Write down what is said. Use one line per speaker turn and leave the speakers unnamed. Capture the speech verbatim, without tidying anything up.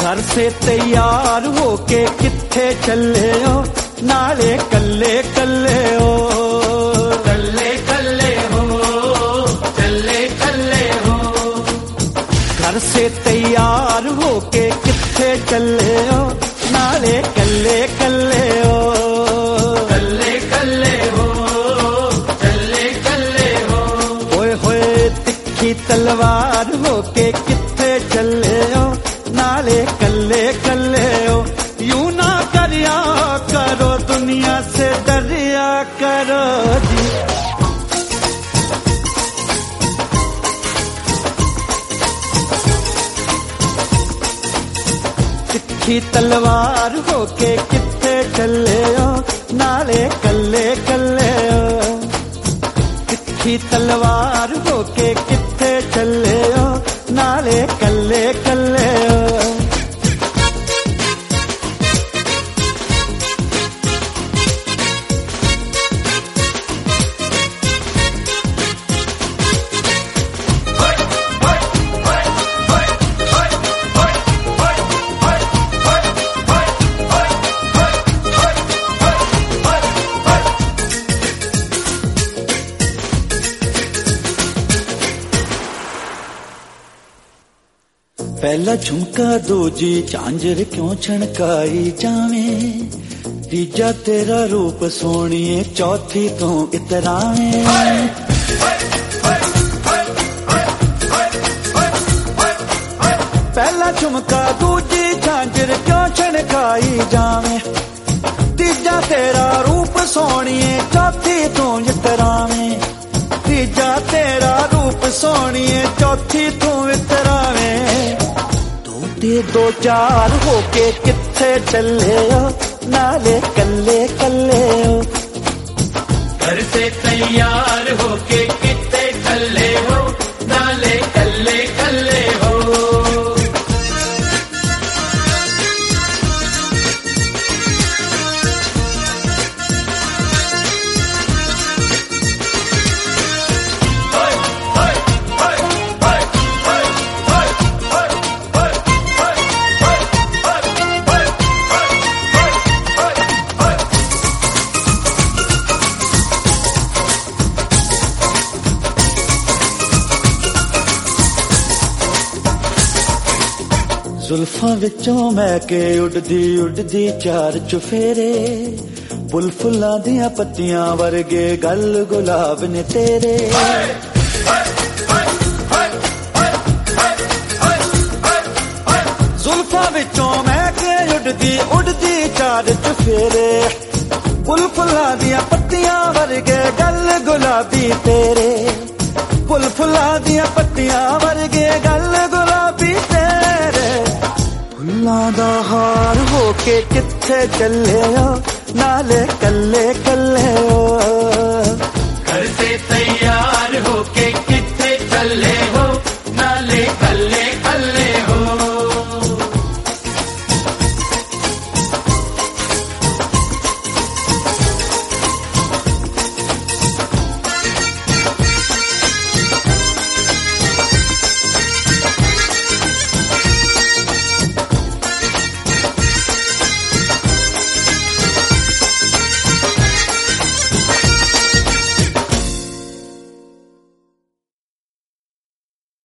घर से तैयार होके किथे चले हो, नाले कल्ले कल्ले हो,
कल्ले कल्ले हो, कल्ले कल्ले हो।
घर से तैयार होके किथे चले हो, नाले कल्ले कल्ले हो,
कल्ले कल्ले हो, कल्ले कल्ले हो।
ओए होए तिखी तलवार होके किथे चले हो, नाले कल्ले कल्ले हो। यूं ना करिया करो, दुनिया से डरिया करो जी। तिखी तलवार होके किथे चले हो, नाले कल्ले कल्ले हो। तिखी तलवार होके किथे चले हो, नाले कल्ले कल्ले हो। पहला झुमका दूजी झांझर क्यों छणकाई जावे, तीजा तेरा रूप सोनिए चौथी तो इतरावे। पहला झुमका दूजी झांझर क्यों छणकाई जावे, तीजा तेरा रूप सोनिए चौथी तो इतरावे। तीजा तेरा रूप सोनिए चौथी तो इतरावे। दो चार होके किथे चले हो, नाले कल्ले कल्ले हो।
घर से तैयार होके किथे चले हो, नाले कल्ले कल्ले हो।
जुल्फां विचों महके उड़दी उड़दी चार चुफेरे, फुल फुल्लां दियां पत्तियां वर्गे गल गुलाब ने तेरे। जुल्फां विचों महके उड़दी उड़दी चार चुफेरे, फुल फुल्लां दियां पत्तियां वर्गे गल गुलाबी तेरे। फुल फुल्लां दियां पत्तियां वर्गे गल गुलाबी तेरे। फुल्लां दा हार होके किथे चले हो, नाले कल्ले कल्ले हो।
घर से तैयार होके